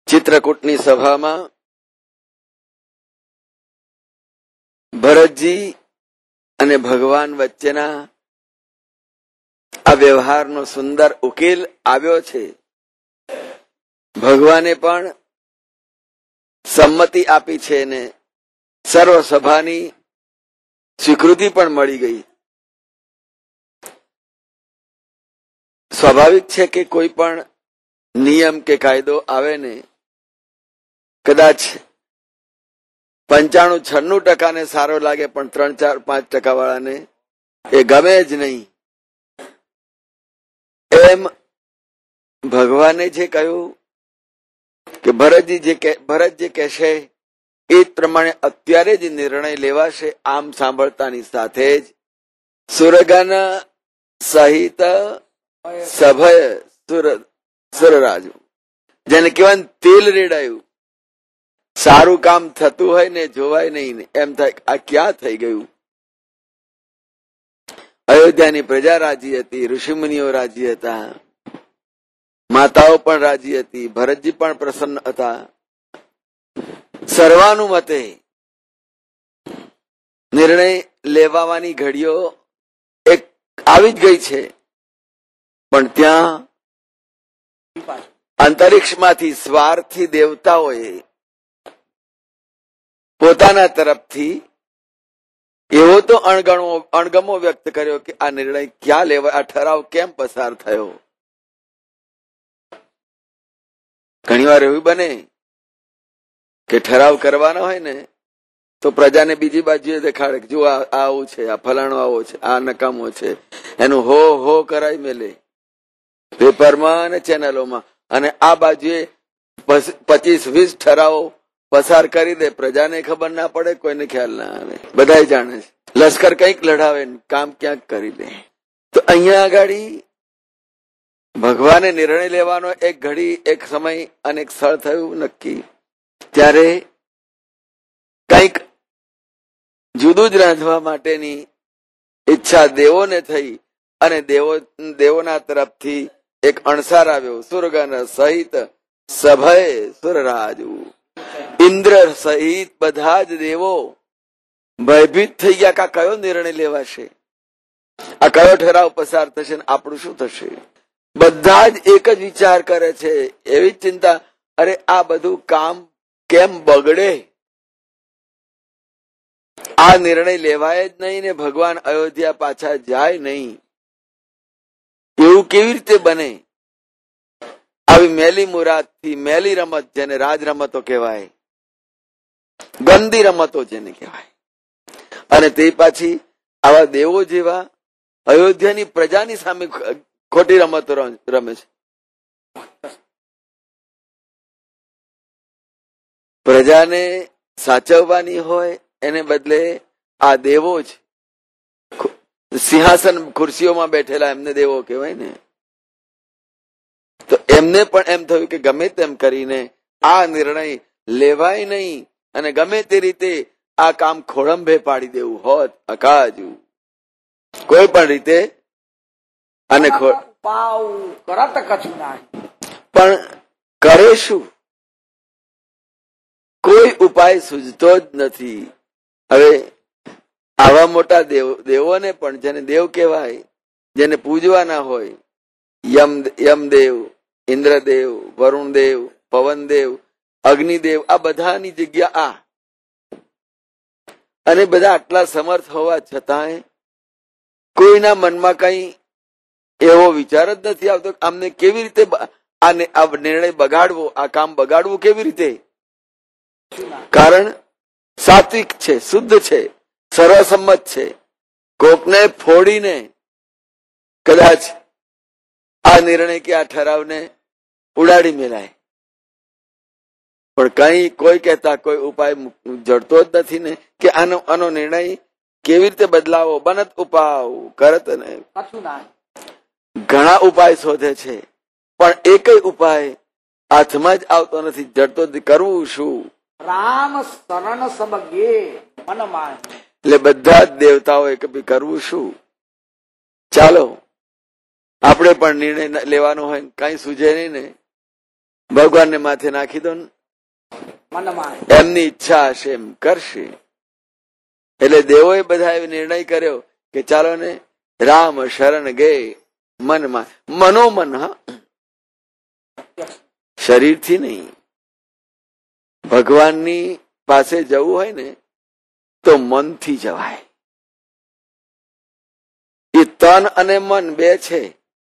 ચિત્રકૂટની સભામાં ભરતજી અને ભગવાન વચ્ચેના આ વ્યવહારનો સુંદર ઉકેલ આવ્યો છે. ભગવાને પણ સંમતિ આપી છે ને સર્વ સભાની સ્વીકૃતિ પણ મળી ગઈ. સ્વાભાવિક છે કે કોઈ પણ નિયમ કે કાયદો આવે ને કદાચ 95-96% ને સારો લાગે પણ 3-4-5% વાળાને એ ગમે જ નહીં. એમ ભગવાને જે કહ્યું કે ભરત જે કહેશે એ જ પ્રમાણે અત્યારે જ નિર્ણય લેવાશે. આમ સાંભળતાની સાથે જ સુરગના સહિત સભય સુરરાજુ, જેને કહેવાય તેલ રેડાયું. સારું કામ થતું હોય ને જોવાય નહીં, એમ થાય આ ક્યાં થઈ ગયું. અયોધ્યાની પ્રજા રાજી હતી, ઋષિમુનિઓ રાજી હતા, માતાઓ પણ રાજી હતી, ભરતજી પણ પ્રસન્ન હતા. સર્વાનુમતે નિર્ણય લેવાની ઘડીઓ એક આવી જ ગઈ છે. પણ ત્યાં અંતરિક્ષમાંથી સ્વાર્થી દેવતાઓએ પોતાના તરફથી એવો તો અણગમો વ્યક્ત કર્યો કે આ નિર્ણય ક્યાં લેવાય, આ ઠરાવ કેમ પસાર થયો. ઘણી વાર એવું બને કે ઠરાવ કરવાનો હોય ને તો પ્રજાને બીજી બાજુએ દેખાડે કે જો આવું છે, આ ફલાણો આવો છે, આ નકામો છે, એનું હો હો કરાઈ મેલે પેપરમાં અને ચેનલોમાં, અને આ બાજુએ 25-20 ઠરાવો પસાર કરી દે. પ્રજાને ખબર ના પડે, કોઈને ખ્યાલ ના આવે, બધા જાણે છે. લશ્કર કંઈક લડાવે, કામ ક્યાંક કરી દે. તો અહીંયા આગળ ભગવાને નિર્ણય લેવાનો એક ઘડી, એક સમય અને એક સ્થળ થયું નક્કી. ત્યારે કંઈક જુદું જ રાંધવા માટેની ઈચ્છા દેવોને થઈ અને દેવોના તરફથી એક અણસાર આવ્યો. સુરગન સહિત સભય સુરરાજુ, ઇન્દ્ર સહિત બધા જ દેવો ભયભીત થઈ ગયા કે આ કયો નિર્ણય લેવાશે, આ કયો ઠરાવ પસાર થશે, આપણું શું થશે. બધા જ એક જ વિચાર કરે છે, એવી ચિંતા, અરે આ બધું કામ કેમ બગડે, આ નિર્ણય લેવાય જ નહીં ને ભગવાન અયોધ્યા પાછા જાય નહીં, એવું કેવી રીતે બને. આવી મેલી મુરાદથી મેલી રમત, જેને રાજ રમતો કહેવાય, ગંદી રમતો જેને કહેવાય, અને તે પાછી આવા દેવો જેવા અયોધ્યાની પ્રજાની સામે ખોટી રમતો રમે છે. પ્રજાને સાચવવાની હોય એને બદલે આ દેવો જ સિંહાસન ખુરશીઓમાં બેઠેલા, એમને દેવો કહેવાય ને. તો એમને પણ એમ થયું કે ગમે તેમ કરીને આ નિર્ણય લેવાય નહીં અને ગમે તે રીતે આ કામ ખોળંભે પાડી દેવું હોત અકાજુ, કોઈ પણ રીતે. અને પણ કરે શું, કોઈ ઉપાય સૂઝતો જ નથી. હવે આવા મોટા દેવોને પણ, જેને દેવ કહેવાય, જેને પૂજવાના હોય, યમદેવ, ઇન્દ્રદેવ, વરુણદેવ, પવનદેવ, અગ્નિદેવ, આ બધાની જગ્યા આ, અને બધા આટલા સમર્થ હોવા છતાંય કોઈના મનમાં કઈ એવો વિચાર જ નથી આવતો આમને કેવી રીતે આ નિર્ણય બગાડવો, આ કામ બગાડવું કેવી રીતે. કારણ સાત્વિક છે, શુદ્ધ છે, સર્વસંમત છે. કોકને ફોડીને કદાચ આ નિર્ણય કે આ ઠરાવને ઉડાડી મેલાય, પણ કઈ કોઈ કહેતા કોઈ ઉપાય જડતો જ નથી ને કે આનો નિર્ણય કેવી રીતે બદલાવો. બનત ઉપાવ કરત ને ઘણા ઉપાય શોધે છે, પણ એક ઉપાય હાથમાં જ આવતો નથી, જડતો કરવું શું. રામ શરણ સબ ગે મનમાં, એટલે બધા જ દેવતાઓએ કે કરવું શું. ચાલો આપણે પણ નિર્ણય લેવાનો હોય, કઈ સૂઝે નહીં ને, ભગવાનને માથે નાખી દો ને, મનમાં એમની ઈચ્છા હશે એમ કરશે. એટલે દેવોએ બધા એ નિર્ણય કર્યો કે ચાલો ને રામ શરણ ગયે મનમાં, મનોમન, હા, શરીરથી નહીં. ભગવાનની પાસે જવું હોય ને તો મનથી જવાય. એ તન અને મન બે છે.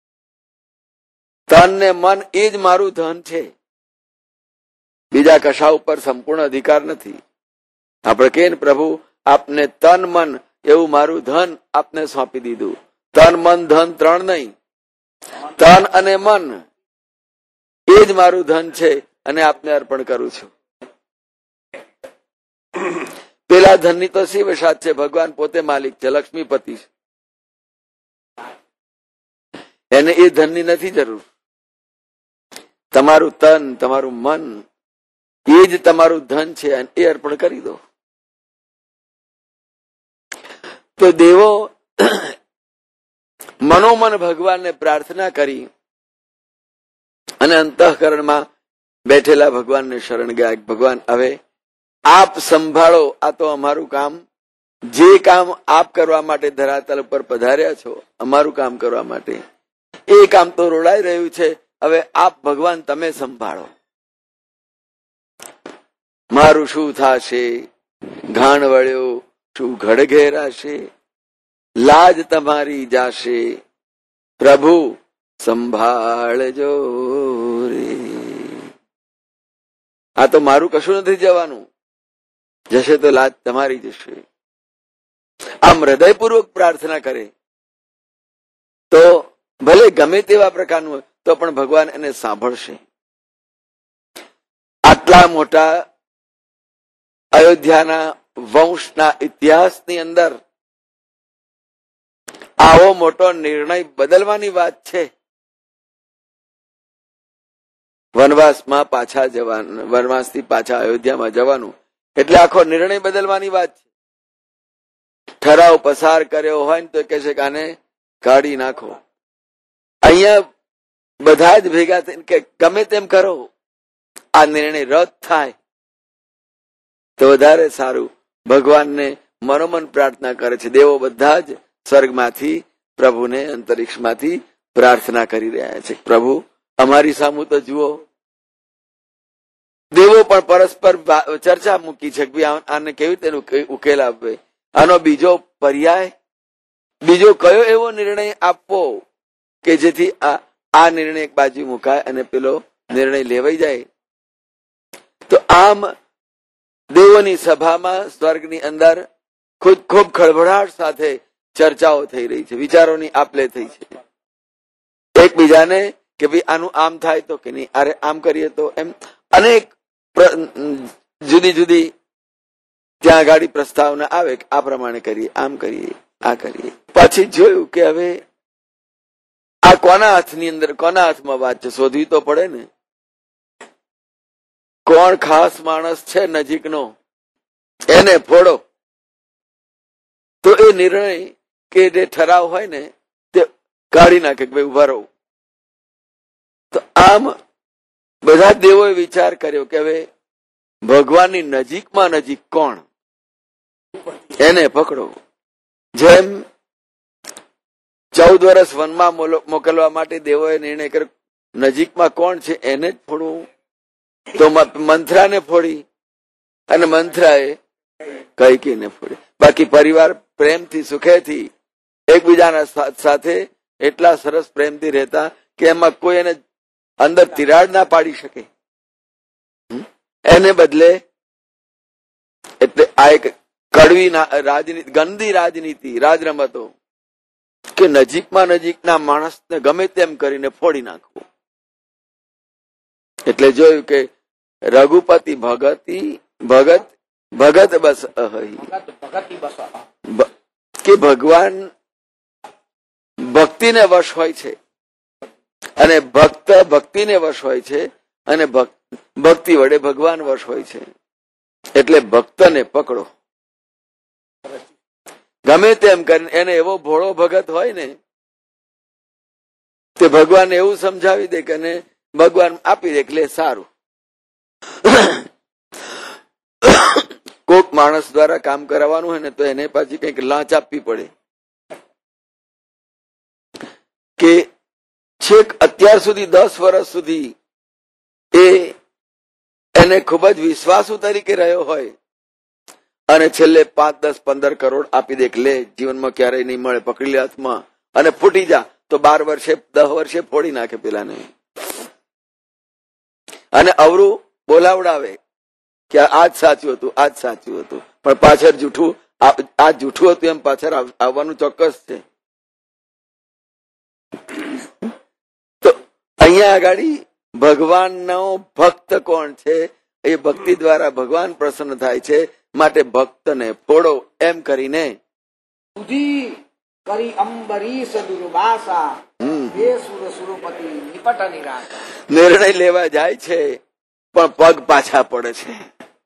તન ને મન એ જ મારું ધન છે. બીજા કશા ઉપર સંપૂર્ણ અધિકાર નથી. આપણે કહીએ ને પ્રભુ આપને તન મન એવું મારું ધન આપને સોંપી દીધું. તન મન ધન ત્રણ નહીં, તન અને મન એ જ મારું ધન છે અને આપને અર્પણ કરું છું. પેલા ધનની તો શિવ સાથ છે, ભગવાન પોતે માલિક છે, લક્ષ્મીપતિ છે. એને એ ધનની નથી જરૂર. તમારું તન, તમારું મન એ જ તમારું ધન છે અને એ અર્પણ કરી દો. તો દેવો મનોમન ભગવાનને પ્રાર્થના કરી અને અંતઃકરણમાં બેઠેલા ભગવાનને શરણ ગયા. ભગવાન હવે આપ સંભાળો, આ તો અમારું કામ, જે કામ આપ કરવા માટે ધરાતલ ઉપર પધાર્યા છો, અમારું કામ કરવા માટે, એ કામ તો રોડાઈ રહ્યું છે. હવે આપ ભગવાન તમે સંભાળો. મારું શું થાશે, ઘાણ વળ્યો શું ઘડ ઘેરાશે, લાજ તમારી જાશે, પ્રભુ સંભાળજો રે. આ તો મારું કશું નથી જવાનું, જશે તો લાજ તમારી જશે. આમ હૃદયપૂર્વક પ્રાર્થના કરે તો ભલે ગમે તેવા પ્રકારનું તો પણ ભગવાન એને સાંભળશે. આટલા મોટા અયોધ્યાના વંશના ઇતિહાસની અંદર આવો મોટો નિર્ણય બદલવાની વાત છે. વનવાસમાં પાછા જવાનું, વનવાસથી પાછા અયોધ્યામાં જવાનું એટલે આખો નિર્ણય બદલવાની વાત છે. ઠરાવ પસાર કર્યો હોય ને તો કહે છે કે આને કાઢી નાખો. અહીંયા બધા જ ભેગા થઈને કે ગમે તેમ કરો, આ નિર્ણય રદ થાય તો વધારે સારું. ભગવાનને મનોમન પ્રાર્થના કરે છે. દેવો બધા જ સ્વર્ગમાંથી પ્રભુને અંતરિક્ષમાંથી પ્રાર્થના કરી રહ્યા છે, પ્રભુ અમારી સામું તો જુઓ. દેવો પણ પરસ્પર ચર્ચા મૂકી છે કે આને કેવી રીતે ઉકેલ આપે, આનો બીજો પર્યાય, બીજો કયો એવો નિર્ણય આપવો કે જેથી આ નિર્ણય એક બાજુ મુકાય અને પેલો નિર્ણય લેવાઈ જાય. તો આમ દેવોની સભામાં સ્વર્ગની અંદર ખૂબ ખળભળાટ સાથે ચર્ચાઓ થઈ રહી છે, વિચારોની આપલે થઈ છે. એકબીજાને કે ભાઈ આનું આમ થાય તો કે નહીં, અરે આમ કરીએ તો એમ, અનેક જુદી જુદી ત્યાં ગાડી પ્રસ્તાવના આવે કે આ પ્રમાણે કરીએ, આમ કરીએ, આ કરીએ. પછી જોયું કે હવે આ કોના હાથની અંદર, કોના હાથમાં વાત છે, શોધવી તો પડે ને. કોણ ખાસ માણસ છે નજીકનો, એને ફોડો. તો એ નિર્ણય કે જે ઠરાવ હોય ને તે કાઢી નાખે કે ભાઈ ઉભા રહો. તો આમ બધા દેવોએ વિચાર કર્યો કે હવે ભગવાનની નજીકમાં નજીક કોણ, એને પકડો. જેમ 14 વર્ષ વનમાં મોકલવા માટે દેવોએ નિર્ણય કર્યો નજીકમાં કોણ છે એને જ ફોડવું. તો મંથરાને ફોડી અને મંથરાએ કૈકેયીને ફોડી. બાકી પરિવાર પ્રેમથી સુખેથી એકબીજાના સાથે એટલા સરસ પ્રેમથી રહેતા કે એમાં કોઈ એને અંદર તિરાડ ના પાડી શકે. એને બદલે એટલે આ એક કડવી રાજનીતિ, ગંદી રાજનીતિ, રાજરમતો કે નજીકના માણસને ગમે તેમ કરીને ફોડી નાખવું. એટલે જોયું કે રઘુપતિ ભગત બસ અહી, કે ભગવાન ભક્તિને વશ હોય છે અને ભક્ત ભક્તિને વશ હોય છે અને ભક્તિ વડે ભગવાન વશ હોય છે. એટલે ભક્તને પકડો. ગમે તેમ કરીને એને એવો ભોળો ભગત હોય ને તે ભગવાન એવું સમજાવી દે કે ભગવાન આપી દે એટલે સારું. કોક માણસ દ્વારા કામ કરાવવાનું હોય ને તો એને પાછી કઈક લાંચ આપવી પડે કે છેક અત્યાર સુધી 10 વર્ષ સુધી એને ખૂબ જ વિશ્વાસુ તરીકે રહ્યો હોય અને છેલ્લે 5, 10, 15 કરોડ આપી દે લે જીવનમાં ક્યારેય નહીં મળે, પકડી લે હાથમાં અને ફૂટી જા તો 12 વર્ષે 10 વર્ષે ફોડી નાખે પેલાને અને અવરું બોલાવડાવે કે આ જ સાચું હતું, આ જ સાચું હતું, પણ પાછળ જૂઠું, આ જૂઠું હતું એમ પાછળ આવવાનું ચોક્કસ છે. તો અહીંયા આગળ ભગવાનનો ભક્ત કોણ છે? એ ભક્તિ દ્વારા ભગવાન પ્રસન્ન થાય છે. માટે ભક્તને ફોડો એમ કરીને કરી અંબરીશ દુર્વાસા હે સુર સુરપતિ નિપટ નિરાશા. નિર્ણય લેવા જાય છે પણ પગ પાછા પડે છે.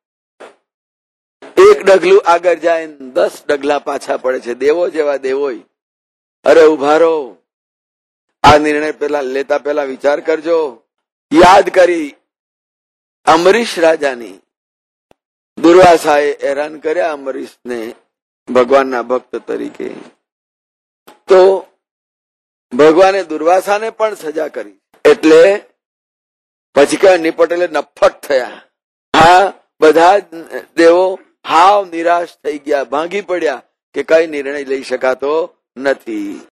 એક ડગલું આગળ જાય 10 ડગલા પાછા પડે છે. દેવો જેવા દેવોય અરે ઉભા રહો, આ નિર્ણય પેલા લેતા પહેલા વિચાર કરજો. યાદ કરી અમરીશ રાજાની દુર્વાસાએ હેરાન કર્યા અમરીશને ભગવાનના ભક્ત તરીકે, તો ભગવાને દુર્વાસાને પણ સજા કરી. એટલે પછી કઈ નિપટ એટલે નફ્ફટ થયા. આ બધા દેવો હાવ નિરાશ થઈ ગયા, ભાંગી પડ્યા કે કઈ નિર્ણય લઈ શકાતો નથી.